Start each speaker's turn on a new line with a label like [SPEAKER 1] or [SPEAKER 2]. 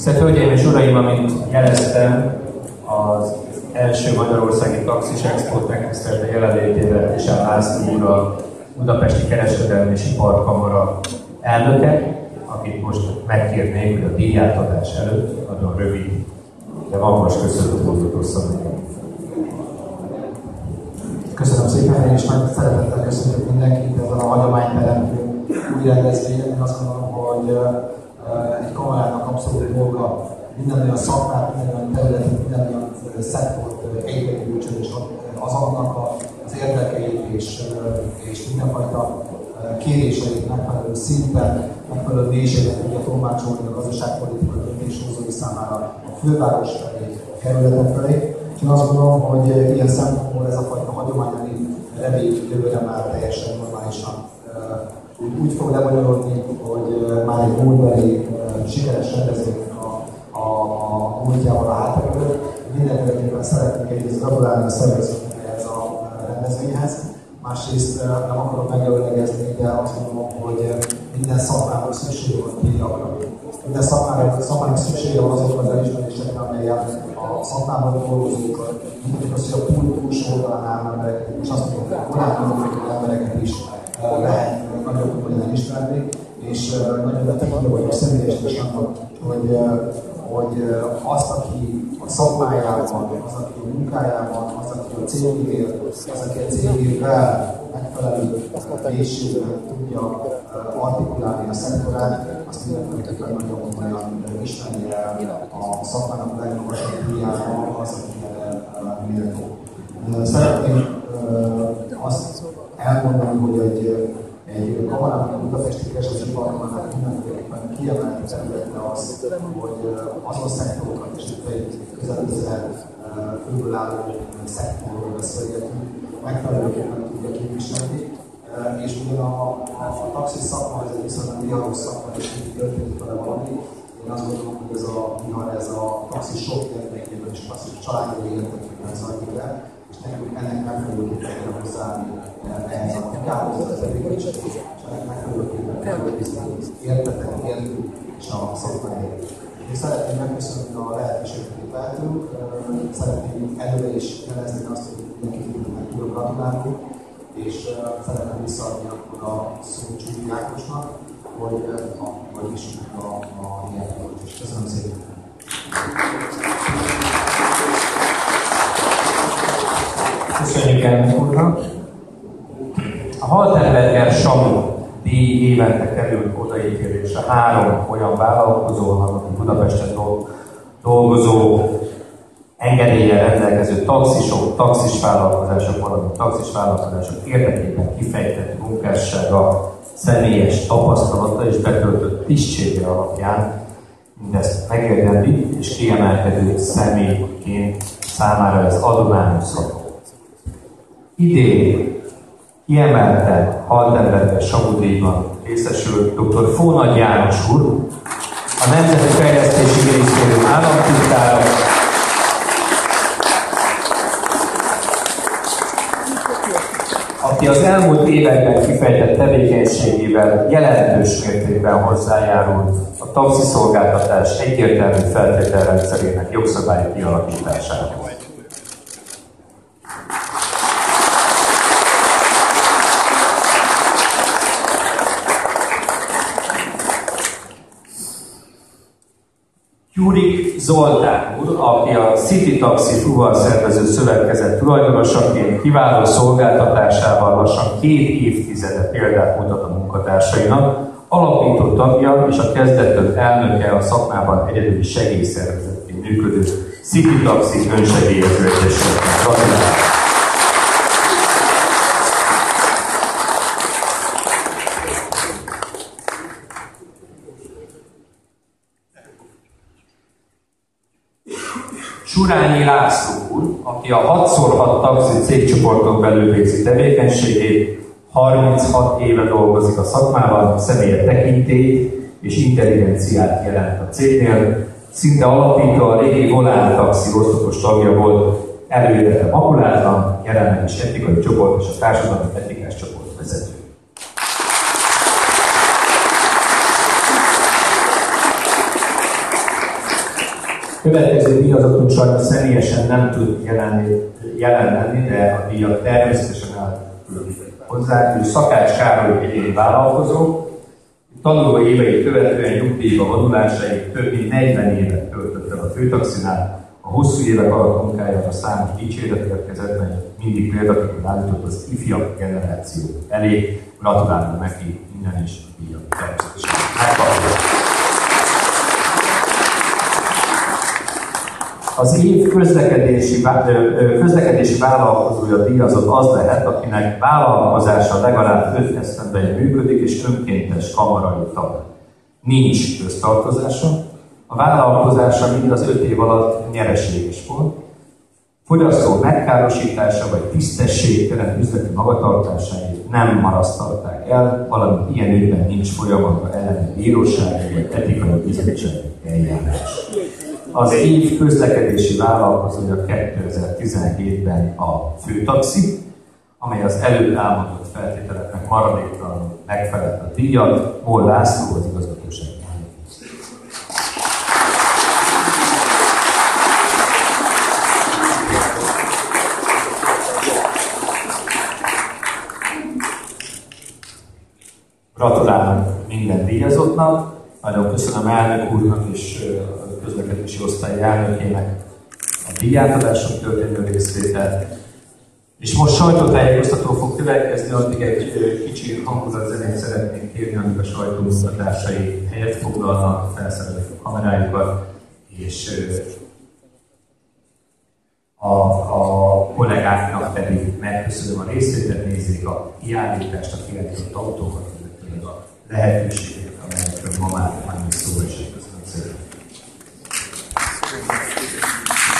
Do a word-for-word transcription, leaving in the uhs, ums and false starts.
[SPEAKER 1] Tisztelt Hölgyeim és Uraim, amint jeleztem, az első Magyarországi Taxis Expót megtisztelte jelenlétével Tisán László úr, a Budapesti Kereskedelmi és Iparkamara elnöke, akit most megkérnék, hogy a díjátadás előtt nagyon rövid, de magas köszönetmondatot osszam meg.
[SPEAKER 2] Köszönöm szépen, én is nagy szeretettel köszönjük mindenkit ezen a hagyományteremtő új rendezvényen. Én azt gondolom, hogy egy kamarának abszolút dolga minden olyan szakmát, minden olyan területet, minden olyan szektort egyre gyűjtsön, és azoknak az érdekeit és, és mindenfajta kéréseit megfelelő szinten, megfelelő mélységben tudja tolmácsolni a gazdaságpolitikai döntéshozói számára a főváros felé, a kerületek felé. Én azt gondolom, hogy ilyen szempontból ez a fajta hagyományi remény jövőre már teljesen normálisan úgy, úgy fog lebonyolódni, hogy már egy múltbeli sikeres rendezvénynek a, a, a múltjával a hátrakerül. Mindenképpen szeretnék egyrészt gratulálni a szervezőknek ehhez a rendezvényhez. Másrészt nem akarok megelőlegezni, de azt gondolom, hogy minden szakmának szüksége van díjakra. Minden szakmának, szakmának szüksége van azokra az elismerésekre, amelyek a szakmában dolgozókat, mondjuk azt, hogy a pult túlsó oldalán álló embereket, és azt mondjuk, hogy korábban embereket is lehet nagyon komolyan elismerni, és nagyon betekintve vagyok személyesen is annak, hogy, hogy azt, aki a szakmájában, az, aki a munkájában, az, aki a cégéért, az, aki a cégével megfelelő mélységben tudja artikulálni a szektorát, azt mindenképpen nagyon komolyan ismerni el a szakmának a legmagasabb díjában, az, aki erre méltó. Szeretném azt elmondani, hogy egy, egy kamarában, a Budapesti Kereskedelmi Iparkamarának mindenképpen kiemelt területe az, hogy azon szektorokat is egy közel tízezer főből álló szektorról beszélgetünk, megfelelőképpen tudja képviselni, és ugyan a, a, a taxis szakma, ez egy viszonylag viharos szakma, és így történik vele valami. Én azt gondolom, hogy ez a vihar, ez a taxisok értékében és taxis családjai értékében zajlik le, és nekünk ennek megfelelőképpen kell hozzáállni ehhez a munkához, ez a végüléshez, és ennek megfelelőképpen kell értetek, értünk és a szakmáért. Én szeretném megköszönni a lehetőséget, hogy lehetünk, szeretném előre is jelezni azt, hogy mindenkinek tudok gratulálni, és szeretném visszaadni akkor a szót Csúri Ákosnak, hogy majd is a, a diákokat is. Köszönöm szépen!
[SPEAKER 1] Köszönjük elnök úrnak! A Haltenberger Samu díj évente került odaítélésre három olyan vállalkozónak, aki Budapesten dolgozó, engedéllyel rendelkező taxisok, taxisvállalkozások, valamint taxisvállalkozások érdekében kifejtett munkássága, személyes tapasztalata és betöltött tisztsége alapján mindezt megérdemli és kiemelkedő személyként számára ez adományozható. Idén kiemelten Haltenberger Samu díjban részesült dr. Fónagy János úr, a Nemzeti Fejlesztési Minisztérium államtitkára, aki az elmúlt években kifejtett tevékenységével jelentős mértékben hozzájárult a taxiszolgáltatás egyértelmű feltételrendszerének jogszabályi kialakításához. Gyurik Zoltán úr, aki a City Taxi fuvarszervező szövetkezet tulajdonosaként kiváló szolgáltatásával lassan két évtizede példát mutat a munkatársainak, alapító tagja és a kezdettől elnöke a szakmában egyedüli segélyszervezetként működő City Taxi önsegélyező egyesületnek. Gratulálok! Surányi László úr, aki a hat szor hat taxi cégcsoporton belül végzi tevékenységét, harminchat éve dolgozik a szakmában, személye tekintélyt és intelligenciát jelent a cégnél, szinte alapító a régi Volán taxi oszlopos tagja volt, előélete makulátlan, jelenleg is etikai csoport és a társadalmi etikás csoport vezető. Következő díjazottunk sajnos személyesen nem tud jelen, jelen lenni, de a díjat természetesen elküldik hozzá. Ő Szakács Károly egyéni vállalkozó, tanuló éveit követően nyugdíjba vonulásáig több mint negyven évet töltött el a főtaxinál. A hosszú évek alatt munkájára számos dicséret érkezett, mert mindig példaképpen állított az ifjabb generáció elé. Gratulálunk neki innen is a díjat természetesen megkapja. Az év közlekedési, közlekedési vállalkozója díjazott az lehet, akinek vállalkozása legalább öt esztendően működik és önkéntes kamarai tag. Nincs köztartozása, a vállalkozása mind az öt év alatt nyereséges volt, fogyasztó megkárosítása vagy tisztességtelen üzleti magatartásai nem marasztalták el, valamint ilyen ügyben nincs folyamatban elleni bírósági vagy etikai bizottsági eljárás. Az év közlekedési vállalkozója kétezer-tizenhétben a Főtaxi, amely az előbb elmondott feltételeknek maradéktalanul megfelelt a díjat. Moll László az igazgatóság elnök. Gratulálok minden díjazottnak, nagyon köszönöm elnök úrnak és a közlekedési osztály elnökének a díjátadáson történő részvételt. És most sajtótájékoztató fog következni, addig egy kicsi hangulatzenét szeretnék kérni, amíg a sajtómunkatársai helyet foglalnak, felszerelik a kamerájukat, és a, a kollégáknak pedig megköszönöm a részvételt, nézzék a kiállítást, a kiállított autókat, illetve a lehetőséget, amelyekről ma már annyi szó esik. Köszönöm szépen.